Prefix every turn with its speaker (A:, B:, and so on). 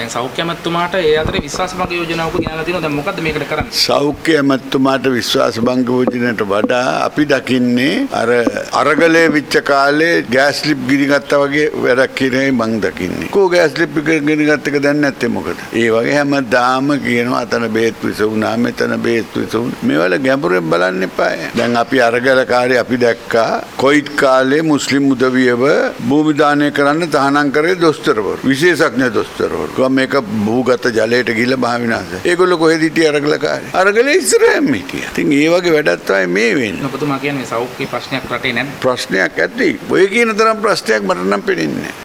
A: සෞඛ්‍ය අමාත්‍යතුමාට ඒ අතරේ විශ්වාස භංග යෝජනාවක ගෙනලා තියෙනවා. දැන් මොකද්ද මේකට කරන්නේ?
B: සෞඛ්‍ය අමාත්‍යතුමාට විශ්වාස භංග යෝජනයට වඩා අපි දකින්නේ අරගලේ විච්ච කාලේ ගෑස් ලිප් ගිනිගත්තා වගේ වැඩක් කියනයි මං දකින්නේ. කෝ ගෑස් ලිප් ගිනිගත්ත එක දැන් නැත්තේ මොකද? ඒ වගේ හැමදාම කියනවා අතන බේත් විස වුණා මෙතන බේත් විස වුණා. මේවල ගැඹුරෙන් බලන්න එපා. දැන් අපි අරගලකාරී අපි දැක්කා කොයිඩ් කාලේ මුස්ලිම් උදවියව භූමි දානය කරන්න තහනම් කරේ දොස්තරවරු. විශේෂඥ දොස්තරවරු. කොහොම මේක භූගත ජලයට ගිහිල්ලා මහ විනාශයි. ඒගොල්ලෝ කොහෙද හිටියේ අරගලකාරී? අරගලේ ඉස්සරහම හිටියා. ඉතින් ඒ වගේ වැඩක් තමයි මේ වෙන්නේ.
A: ඔබතුමා කියන්නේ සෞඛ්‍ය ප්‍රශ්නයක් රටේ නැද්ද?
B: ප්‍රශ්නයක් ඇති. ඔය කියන තරම් ප්‍රශ්නයක් මට නම් පේන්නේ නැහැ.